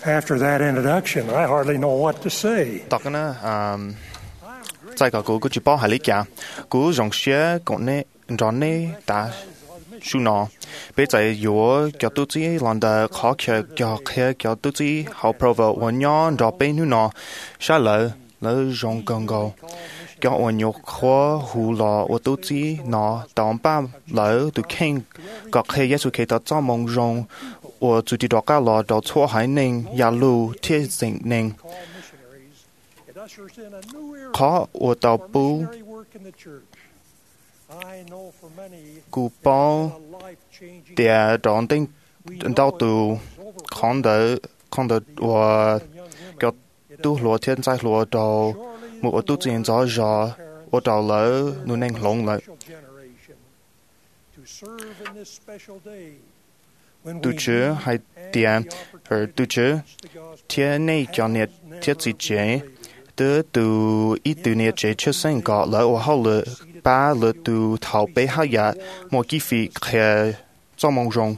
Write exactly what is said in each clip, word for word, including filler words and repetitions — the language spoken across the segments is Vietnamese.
After that introduction, I hardly know what to say. Tóc nó um, tại cả cô cô chỉ bảo hai lý cả, cô dùng xe còn nè, rồi nè ta su nó, bây giờ yo cho tôi chỉ làm được khó khăn cho khăn cho tôi chỉ học provo và nhon rồi bên nữa nó, sao lỡ lỡ dùng công gạo, cho anh nhóc khó hù lò và tôi chỉ nó tạm ba lỡ tôi khen, các khăn Giêsu kể ta cho mong dùng, và tôi đi đọc cả lò đó thua hải nên, ya lu thiết sinh nên. Khó ở tàu bù cụ bao để đón tin đào tù không đỡ không đỡ và cái tu lúa thiên giải lúa đầu một tu tiền gió gió ở đầu lỡ nó nên lông lại tu chứ hay tiền ở tu chứ thiên này cho nhiệt thiết gì chế từ từ ít từ nhiệt chế chưa sinh có lỡ ở hậu lỡ ba lỡ từ thảo bé hai ya một chi phí khẽ cho mong rong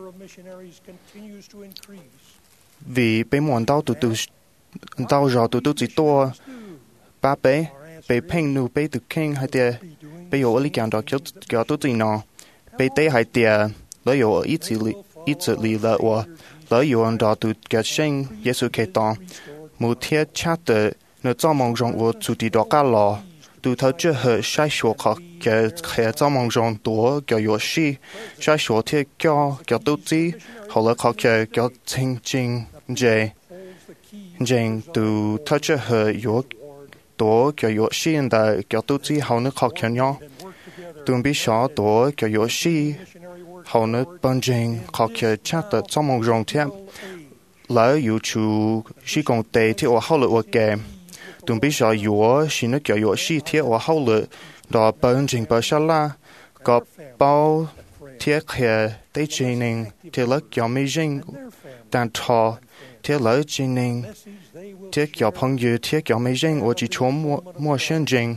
vì bé muốn đau từ từ đau rồi từ từ chỉ to ba bé bé phèn nu bé từ khen hai tia bé有理讲到叫叫到最呢bé带hai tia lỡ有ít chỉ ít chỉ lý lỡ我lỡ有人到từ cái sinh耶稣kể tao một thiết chắc的nếu cho mong rong我主地到家了từ thấu chưa hề sai số khó cái khẽ cho mong rong tổ cái yếu sĩ sai số thì cho cái tổ chức họ là khó cái cái chính chính dễ dễ từ thấu chưa hề yếu tổ cái yếu sĩ hiện tại cái tổ chức họ nó khó cái nhau từ biết sao tổ cái yếu sĩ họ nó bằng chính khó cái chắc được cho mong rong thêm lỡ yếu chủ sĩ công tế thì họ là ok tụi bây giờ yếu xin nó kiểu yếu sĩ thiết và hậu lực đó bên trình bờ sa la có bao thiết hệ tế trình nên thiết lập kiểu mấy dân đàn thọ thiết lập trình nên thiết kiểu phong yêu thiết kiểu mấy dân ở chỉ chỗ mua mua sinh trình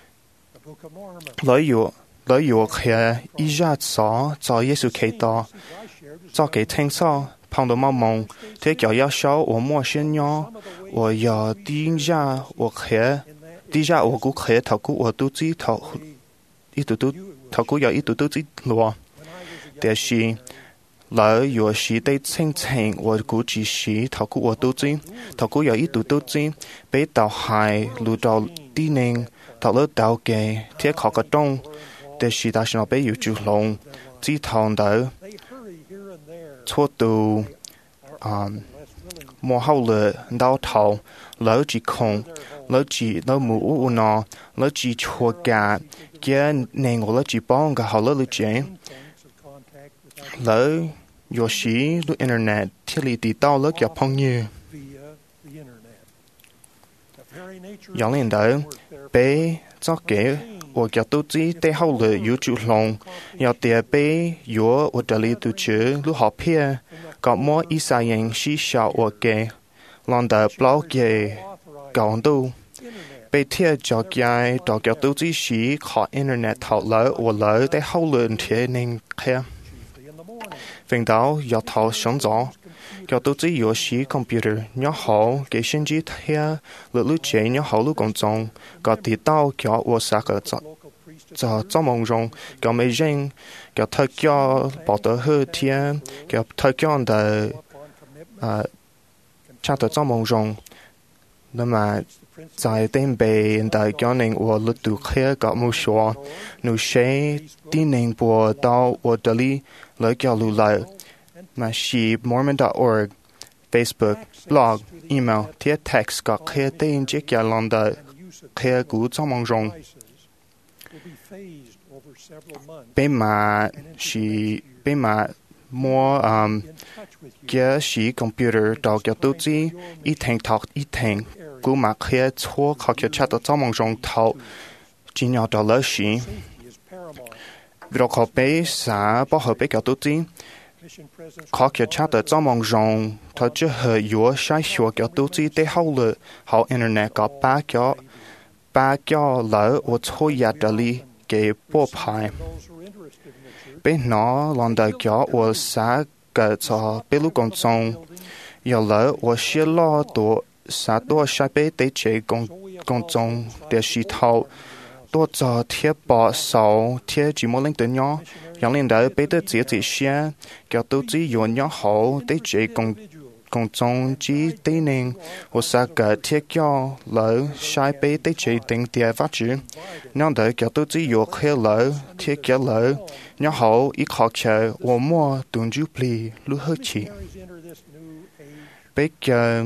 lấy yếu lấy yếu hệ ý ra rõ cho Giêsu Kitô cho cái thanh sao碰到某某，这叫要少我陌生鸟，我要低下我黑，低下我股黑头股我都知头，一度都头股有一度都知落，但是老有时得清清我股只是头股我都知，头股有一度都知，被倒海路到低宁，到了倒嘅贴靠个洞，但是但是我被有住龙，只头到。错度啊，莫好了，到头老只空，老只老冇乌孬，老只错架，嘅你我老只幫個好了了啫，老有時路 internet 貼嚟地道了嘅朋友，有領導俾作嘅。我叫都知得好了有主龍，要點俾有我這裡都知路好片，個麼一三人是小我嘅，讓得包嘅講到，被貼咗嘅到叫都知是靠 internet 頭來我來得好了貼能看，瞓到要頭上咗。叫都知有時 computer nhỏ好嘅先至睇錄錄者nhỏ好錄工種個地道叫我三個做做做夢中叫美人叫他叫報道好聽叫他叫的呃差的做夢中那麼在頂邊的叫您我錄讀開個冇說你誰啲您播到我這裡來叫錄來mà是mormon dot org, Facebook, blog, email, thiết text có khía tên chiếc kia lòng đời khía cú trong mong rong. Bên mà是bên mà mua um, kia是computer đầu kia tổ chức ít thành thọc ít thành cú mà khía chua khó kia chắc trong mong rong thầu chỉ nhau đó là gì. Vì đó khó bé xã bảo hợp bé kia tổ chức khó kia chắc được trong mong rong thọ chứ hơi yếu sai số kiểu tổ chức để hậu lực hậu internet có ba kiểu ba kiểu lỡ ở chỗ nhà đó li cái bộ bài bên nó lần đầu kiểu ở xã cái cho bên lúc còn sống 有了我写了多啥多晒被对这公公众的石头。多做贴把手贴住莫令的nhau，讓領導俾得自己些，叫到自有nhau好，對這公公眾之地寧，我啥個貼腳樓，晒俾對這定的發展，讓到叫到自有開樓，貼腳樓，nhau好一學期，我莫斷住皮，如何起？俾個。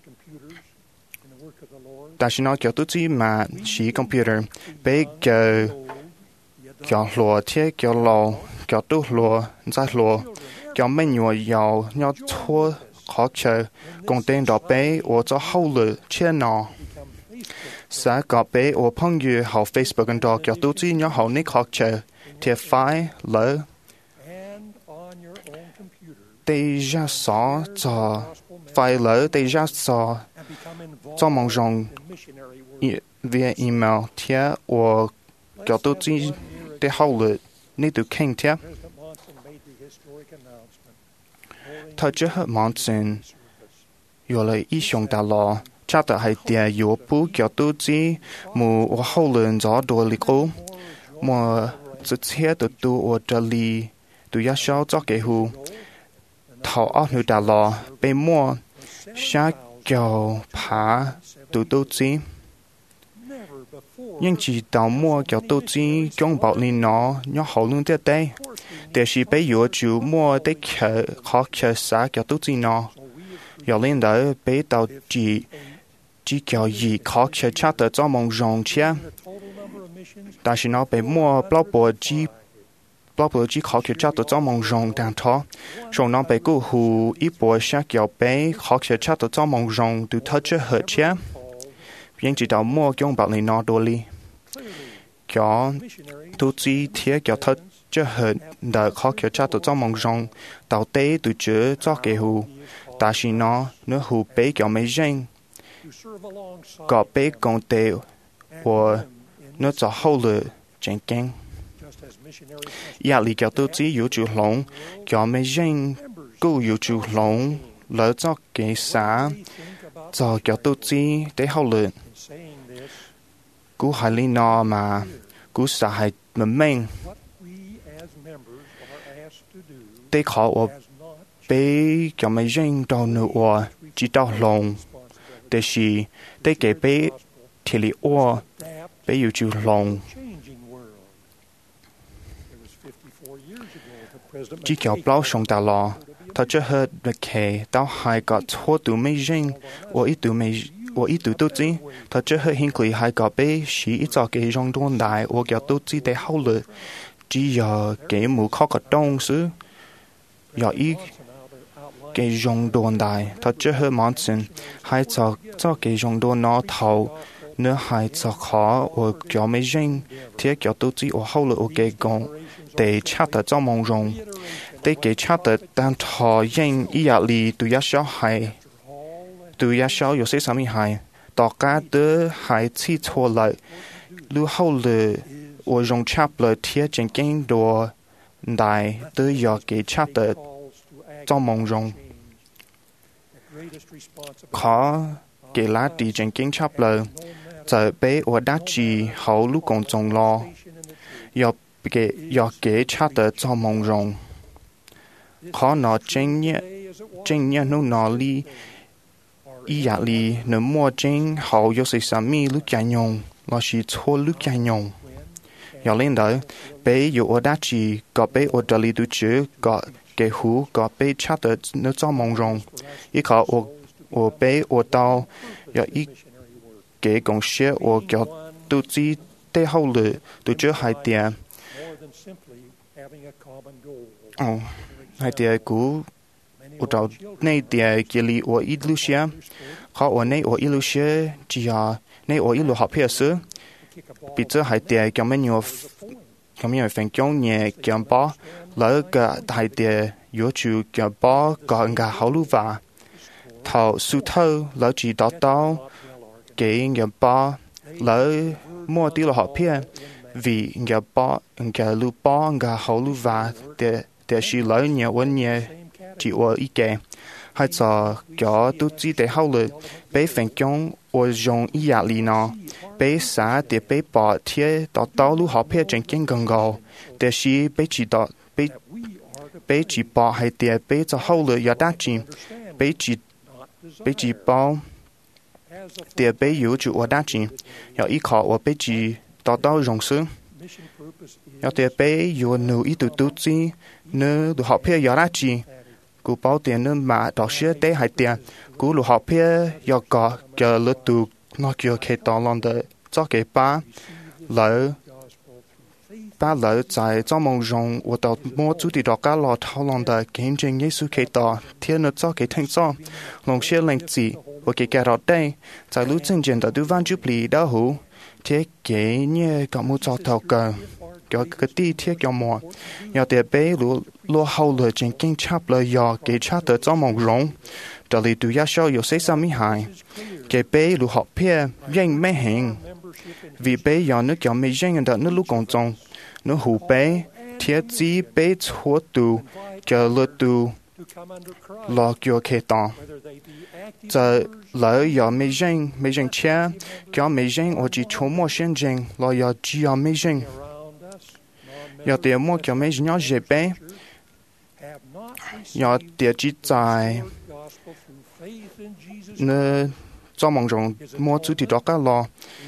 但是nó kiểu tự chỉ mà chỉ computer bây giờ kiểu lúa thế kiểu lò kiểu tu lúa giải lúa kiểu mình nhiều giàu nhau thua khó chơi công tên đó bây ở cho hậu lửa chia nó sẽ có bây ở phong như hậu Facebook đó kiểu tự chỉ nhau hậu nick khó chơi thì phải lỡ đây ra xó cho phải lỡ đây ra xó cho mong rằng via email thế or kiểu tôi chỉ để hậu lửa need to king thế thật chứ hết mong xin rồi lại ý xong đã lo chắc là hay tiền yếu bù kiểu tôi chỉ mù hậu lửa gió đồ lịch ô mà chỉ thế tôi tôi ở这里tôi要烧做给户thảo áo nữ đã lo bên mua sáng kiểu phá tụi tôi chỉ nhưng chỉ tao mua kiểu tôi chỉ trong bảo lên nó nó hậu luôn tới đây để chỉ bây giờ chủ mua để khởi khó khởi xã kiểu tôi chỉ nó giờ lên đó bây tao chỉ chỉ kiểu gì khó khởi chắc được cho mong rong chứ但是nó bây mua bao bò chỉ bao bò chỉ khó khởi chắc được cho mong rong đang thọ rồi nó bây cứ hù ít bò sáng kiểu bây khó khởi chắc được cho mong rong từ thọ chưa hết chứ nhưng chỉ tao mua trong bảo này nó đồ li cho tu chỉ thiết cho thật chưa hết đã khó kiểu cha tụi trong mong rong tao tế tụi chữ cho cái hù ta chỉ nó nó hù bé kiểu mấy danh có bé con tệ và nó cho hậu lửa chẳng kinh ya li kiểu tu chỉ yếu chủ lông kiểu mấy danh cứ yếu chủ lông lỡ cho cái xã cho kiểu tu chỉ để hậu lửa cú hai lý nó mà cú xã hai mình mình để khó ở bé cho mấy dân đầu nữa chỉ đầu lòng để chỉ để cái bé thì lý ở bé yêu chịu lòng chỉ kiểu bao sống ta lo thật chứ hết được kể tao hai có thua tụi mấy dân ở ít tụi mấy我一度都知，他最後顯佢係個俾是一隻嘅讓當大，我嘅都知得好了，只有嘅冇靠個東西，有一嘅讓當大，他最後望見係隻隻嘅讓當那頭，呢係隻可我叫咩人，啲叫都知我好了我嘅講，地差得就冇用，地嘅差得但他人一日里都一小孩。từ ya sau有些什么害，大家都还起错了，如后了我用差了贴正经多，大都要给差的做梦用，可给拉地正经差了，就俾我打字好路公众咯，要给要给差的做梦用，可那正业正业努哪里？ý giả lý nếu mua trên hậu yếu sĩ sản mi lúc chạy nhông là chỉ thua lúc chạy nhông giờ lên đó bé yếu ở đá chỉ có bé ở đó lý tu chữ có cái hú có bé chắc được nó cho mong rong ý có ở ở bé ở đâu giờ ý cái công sự ở kiểu tu chỉ để hậu lửa tu chữ hai tiền oh hai tiền cũ ở đâu này tiền kia li ở ít lúc xưa họ ở này ở ít lúc xưa chỉ là này ở ít lúc học hết sứ bây giờ hai tiền cái mấy nhiều cái mấy nhiều phần công nhẹ cái bao lỡ cái hai tiền yếu chủ cái bao có người hậu lưu và thầu su thâu lỡ chỉ đào tạo cái cái bao lỡ mua tí là học hết vì cái bao cái lưu bao người hậu lưu và để để chỉ lỡ nhiều vấn nhiều chỉ ở ý kiến hay cho cho tu chỉ để hậu lực bé phèn chống ở trong ý giả lý nó bé xã để bé bỏ thiê đó tao lu họ phía trên kinh gần gầu để sĩ bé chỉ đó bé bé chỉ bỏ hay để bé cho hậu lực giả đa chim bé chỉ bé chỉ bỏ để bé yếu chủ ở đa chim giờ ý khó ở bé chỉ đó tao rộng sướng giờ để bé yếu nụ ý tụ tu chỉ nếu lu họ phía giả đa chim cú bảo tiền nên mà đọc sách để hay tiền cú lu học phía giờ có cái lứa tu nó kêu cái đó làm được cho cái ba lỡ ba lỡ tại trong mong rong và đọc mua chủ đề đọc cả lọ thao làm được kiến trình Giêsu cái đó thiên nó cho cái thành cho lòng xe lên chỉ và cái cái đó đây tại lúc chân chân đó tu văn chụp lì đó hú thế cái như cả một trò thầu cờ cái cái tí thiết cái mỏ giờ để bé lu lu hậu lửa trên kinh chắp lời giờ cái chắp tới trong mong rong đó là tu ya sao 有些什么害cái bé lu học phía nhanh mấy hình vì bé giờ nó kiểu mấy nhanh đó nó lúc còn trong nó hủ bé thiết gì bé chúa tu cái lửa tu lo kiểu cái đó giờ lỡ giờ mấy nhanh mấy nhanh chia cái mấy nhanh ở chỉ chúa mua sinh nhanh lo giờ chỉ giờ mấy nhanh giờ tiền mua kiểu mấy nhỏ dễ bé giờ tiền chỉ tại nơi cho mong rằng mua chủ thì đó cả lo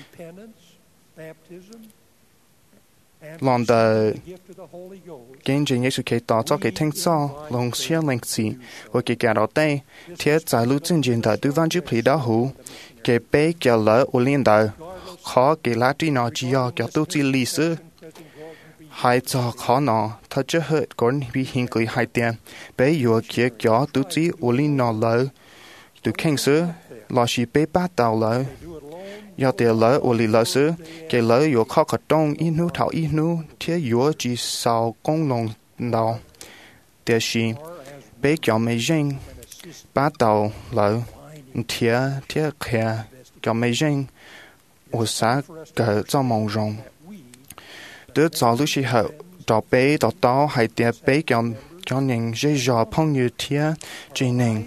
lòng đời kiến trình Giêsu Kitô cho cái thanh so lòng xe lạnh xì và cái cả đó đây thiết giải lưu chân diện đời tư văn chụp lý đó hữu cái bé cái lỡ ở liên đời khó cái lá tri nó chỉ do cái tu chỉ lý sư hai cho khó nó thật chứ hết còn bị hình cười hai tiền bé vừa kia cái tu chỉ ở liên nó lỡ tu khen sư lo chỉ bé bắt đầu lỡ giờ tiền lỡ ở lì lỡ sư cái lỡ vừa khó khăn trong in nu thảo in nu thế vừa chỉ sau công lòng đầu để chỉ bé cho mấy dân bắt đầu lỡ thế thế kia cho mấy dân ở xã cái trong mong rong đứa cháu lúc khi học đọc bé đọc tao hay để bé cho cho những dễ dàng phong như thế chỉ nên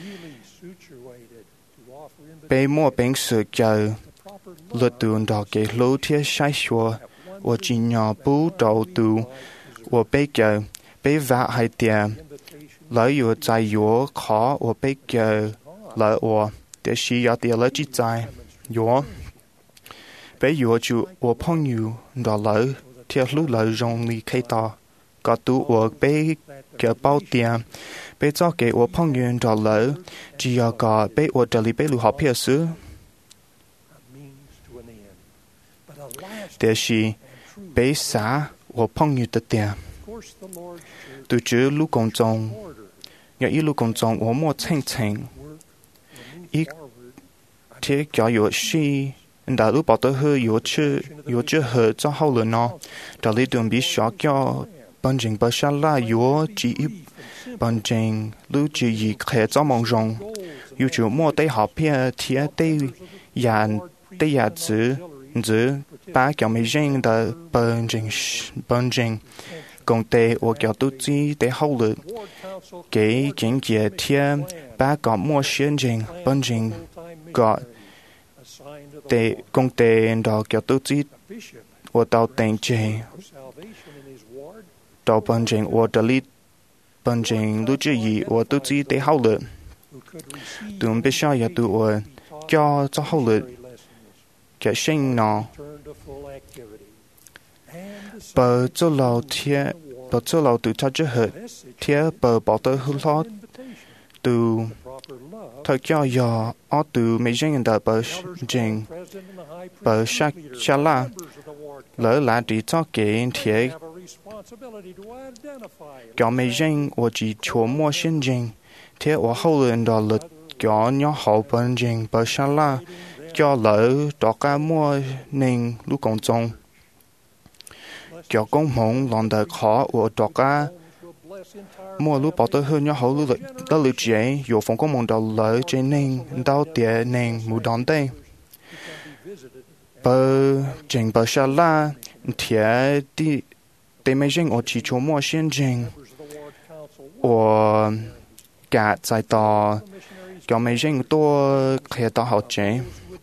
bé mua bánh sữa chờ lựa tuần đó cái lối thiết sai xua và chỉ nhỏ bố đầu tu và bé chờ bé vạ hay để lấy vừa trái vừa khó và bé chờ lấy và để sử dụng để lấy chỉ trái vừa bé vừa chịu và phong như đó lấy theo lúc lấy rong li khai to có tu và bé cái bao tiền bé cho cái và phong như đó lấy chỉ có bé và để bé lưu học phía xứ để chỉ bé xã và phong như tự tiền từ chữ lúc công trong nhà ít lúc công trong và mua thanh thanh ít thế cho yếu si đã lúc bảo tôi hơi yếu chữ yếu chữ hơi cho hậu lần nó đã lấy đường bị xóa cho bằng trình bớt xa la yếu chỉ bằng trình lưu chỉ gì khẽ cho mong rong yếu chủ mua tay học phía thiết tay dàn tay dàn chữ chữ ba kiểu mấy dân đã bằng trình bằng trình công tế và kiểu tu trí để hậu lực cái kiến chế thiết ba có mua xuyên trình bằng trình gọi để công tế đó kiểu tu trí và tạo tình chế tạo bằng trình và trả lý bằng trình lưu trí gì và tu trí để hậu lực tụi biết sao giờ tụi cho cho hậu lực cái sinh nó bờ cho lâu thiê bờ cho lâu từ cha chứ hết thiê bờ bỏ tới hư lót từ thời cho giờ ở từ mấy dân đời bờ trình bờ sắc cha la lỡ là chỉ cho cái thiê cho mấy dân và chỉ chúa mua sinh trình thiê ở hậu lần đó là cho nhỏ hậu bên trình bờ cha la cho lỡ đó cả mua nên lúc còn trong cho công hồn lòng đời khó của đó cả mua lúc bảo tới hơn nhau hậu lưu đó lưu chế dù phòng công mong đầu lỡ trên nên đau tiền nên mù đón đây bờ trình bờ xa la thiệt đi để mấy dân ở chỉ chỗ mua xin trình và cả tại tòa cho mấy dân tôi khi tòa học chế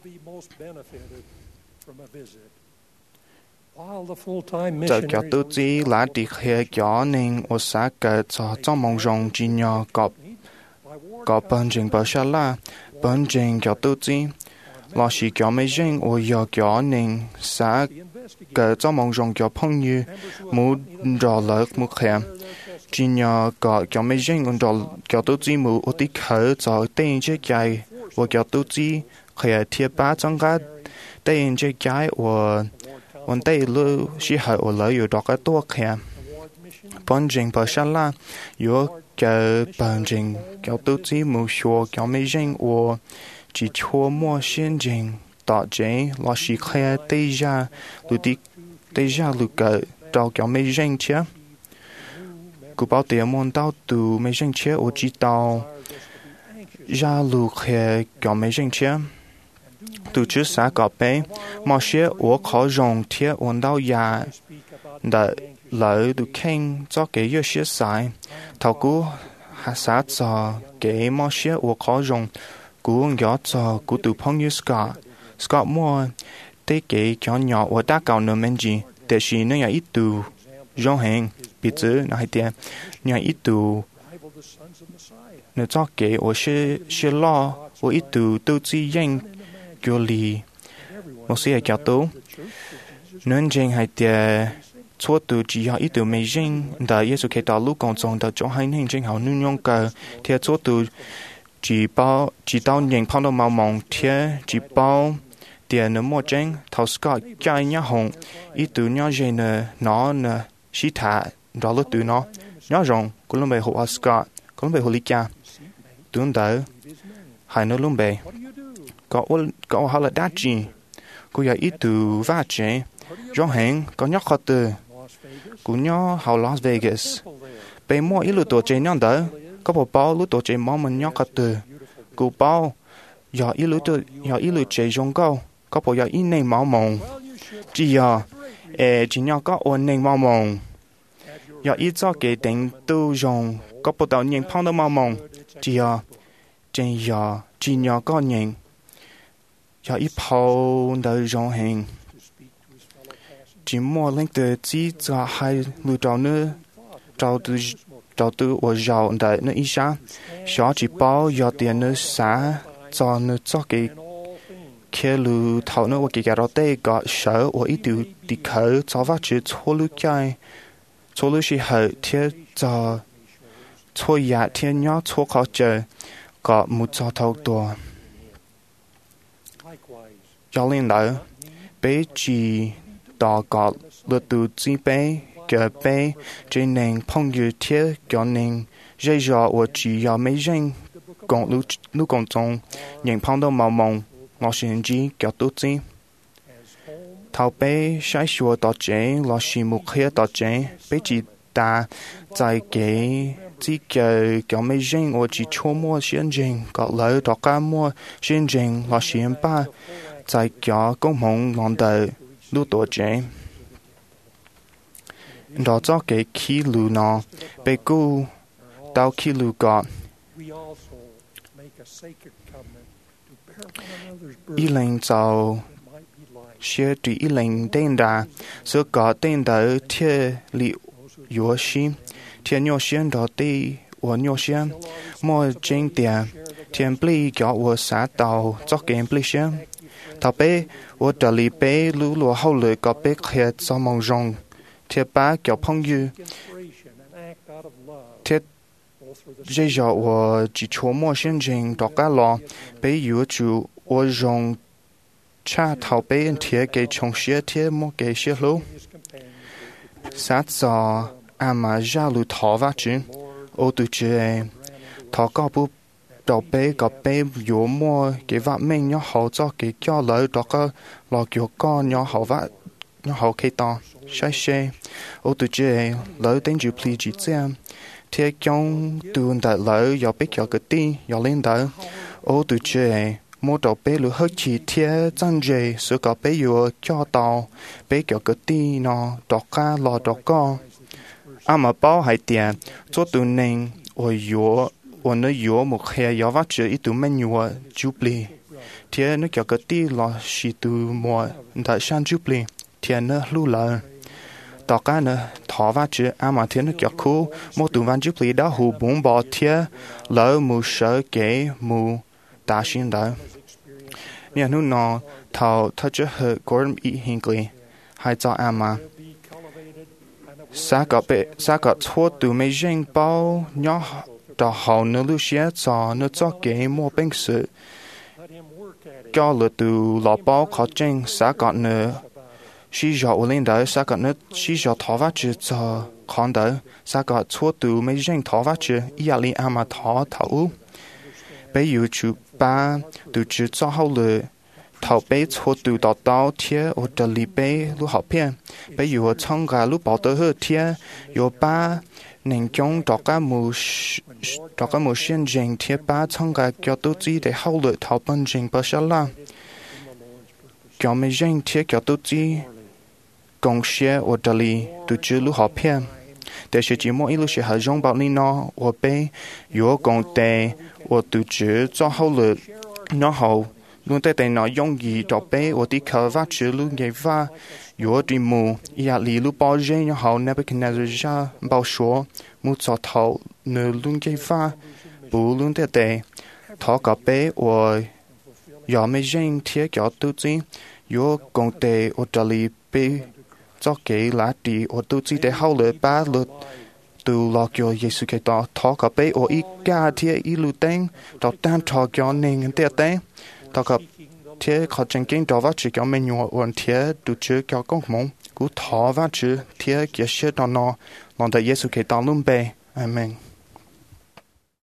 giờ cho tôi chỉ là đi khi cho nên ở xã cái cho trong mong rong chỉ nhỏ có có bên trình bảo xa la bên trình cho tôi chỉ là chỉ cho mấy dân ở giờ cho nên xã cái trong mong rong cho phong như muốn rõ lợi muốn khém chỉ nhỏ có cho mấy dân ở đó cho tôi chỉ muốn ở tí khởi cho tên chế chạy và cho tôi chỉ khi thiết ba trong cái tên chế chạy vàวันเตลูสิหายอเลยอยู่ดอกตัวแค่ปนจริงพอฉันละอยู่เจอปนจริงเกี่ยวตัวที่มูชัวเกี่ยวไม่จริงว่าจีชัวมัวเช่นจริงต่อใจลอสิแค่เตยาลุดิเตยาลุกเกิดเราเกี่ยวไม่จริงเชียกูบอกเตียมอนเต้าตูไม่จริงเชียโอจีเต้ายาลุกแค่เกี่ยวไม่จริงเชียtừ trước xã có bé, mà sẽ ở khó dùng thiết ổn đau già, để lợi được khen cho cái yêu sẽ sai, thầu cú hạ xã cho cái mà sẽ ở khó dùng, cú nhỏ cho cú từ phong như Scott, Scott mua, thế cái cho nhỏ ở đa cầu nửa men gì, để chỉ nó ít từ dùng hàng, bị chứ nó hay tiền, nhỏ ít từ nó cho cái ở sẽ sẽ lo, ở ít từ tư chi danh cho lì một số cái tố nên trên hai tiề chúa từ chỉ họ ít từ mấy riêng đã Giêsu khi đó lúc còn sống đã cho hai nên trên họ nương nhung cờ thì chúa từ chỉ bao chỉ tao nhìn phong độ màu mỏng thì chỉ bao tiền nó mua trên thầu Scott chạy nhá hồng ít từ nhá dây nè nó nè xí thả đó lúc từ nó nhá rồng cũng luôn bị hộ Scott cũng bị hộ lý cha tướng đỡ hai nó luôn bị có có họ là đa chi, cô giờ ít từ vài chế, rõ ràng có nhóc họ từ, cô nhóc họ Las Vegas, bây mua ít lúa tổ chế nhon đỡ, có bộ bao lúa tổ chế mong mình nhóc họ từ, cô bao, giờ ít lúa tổ giờ ít lúa chế giống câu, có bộ giờ ít nền máu mồng, chỉ giờ, ê chỉ nhóc có ổn nền máu mồng, giờ ít cho cái tính tu dùng, có bộ tàu nhìn phong đâu máu mồng, chỉ giờ, trên giờ chỉ nhóc có nhìn cho ít phao đời rong hình chỉ mua lên từ chỉ cho hai lứa trâu nữa trâu từ trâu từ ở giàu đời nữa ít sao xóa chỉ bao giờ tiền nữa xả cho nữa cho cái kia lứa thầu nữa cái cái đó tê có sợ ở ít từ đi khởi cho phát triển số lứa cái số lứa是好贴cho số nhà thiên nhớ số khó chơi có một cho thâu tua cho nên là bé chỉ đào có lựa từ chỉ bé cái bé trên nền phong như thế cho nên dễ dàng ở chỉ có mấy dân còn lúc lúc còn trong những phong độ màu mỏng ngõ sinh chỉ kiểu tốt gì thảo bé sai sửa tọt chế lo xì một khía tọt chế bé chỉ ta tại cái chỉ cái kiểu mấy dân ở chỉ cho mua hiện trình có lợi đó cả mua hiện trình lo xì ba在家公共浪的路多者，到咗嘅起路呢，被估到起路個，一零就寫對一零定的，所個定的鐵力有心，鐵尿線到底我尿線，莫正點，天不叫我殺到作嘅不線。thảo bé, ở đó li bé lú lúa hậu lưỡi có bé khét cho mong rong, thiệt ba kiểu phong như, thiệt dễ dàng ở chỉ chúa mua sinh trình đó cả lọ, bé yếu chủ ở rong cha thảo bé thiệt cái trong xe thiệt mua cái xe lú, sát giờ à mà ra lú thọ vắt chứ, ở từ chơi thọ có bút đầu bé có bé yếu mua cái vạt mình nhỏ hậu cho cái cho lợi đó có lò kiểu con nhỏ hậu vạt nhỏ hậu khi to sai xe ô từ chế lợi tính chịu pli chỉ xem thế trong từ đại lợi do bé kiểu cái ti do lên đó ô từ chế mua đầu bé lửa hơi chỉ thế chân dây sự có bé yếu cho tàu bé kiểu cái ti nó đó ca lò đó co à mà bao hai tiền cho từ nên ở yếu 我呢有một hè gió vắt chữ ít tụ men nhua Jubilee thì nó kiểu cái tí là chỉ tụ mùa tại san Jubilee thì nó lưu lại tao cái nữa thọ vắt chữ à mà thì nó kiểu cool một tụ văn Jubilee đó hù bốn bỏ thì lỡ mù sợ kể mù ta xin đó nè nó nó thầu thao chữ hơi Gordon E. Hinckley hai cho à mà sa có bệ sa có thua tụ mấy riêng bao nhỏ đó hậu nó lưu xé cho nó cho cái mua bánh sự cho lựa từ lọ bao khó tranh sa có nữa chỉ cho ở lên đó sa có nữa chỉ cho thọ vắt chữ cho con đó sa có thua tụ mấy riêng thọ vắt chữ ý là li ama thọ thấu bây giờ chú ba từ chữ cho hậu lựa thảo bé cho từ đó đó thiê ở đây li bé lúc học片bây giờ trong cái lúc bảo tới hơn thiê có ba nên trong đó cái một đó cái một hiện trình thiê ba trong cái kiểu tổ chức để hậu lựa thảo bên trình bao nhiêu là kiểu mấy trình thiê kiểu tổ chức công xe ở đây li từ chữ lúc học片แต่是只么一路是还用到你呢我被有工地我từ chữ cho hậu lựa nó hậu luôn tại nó dùng gì đó bé ở đi khởi phát chữ luôn vậy và yếu đi mù ya li lu bao giờ nhau hậu Nebuchadnezzar ra bao số mu cho thầu nửa luôn vậy và bù luôn tại tại thọ cả bé ở yếu mấy dân thiết kiểu tu trí yếu công tệ ở đây li bé cho cái lá đi ở tu trí để hậu lợi ba lượt từ lo cho Giêsu Kitô thọ cả bé ở ít cả thiết ít lu tên đó tan thọ cho nên tại tại tao gặp thế họ chân kinh đó vắt chữ kiểu mình nhua uốn thế đủ chữ kiểu công mong cú thọ vắt chữ thế kia sẽ đó nó lòng đại Giêsu Kitô luôn bề amen.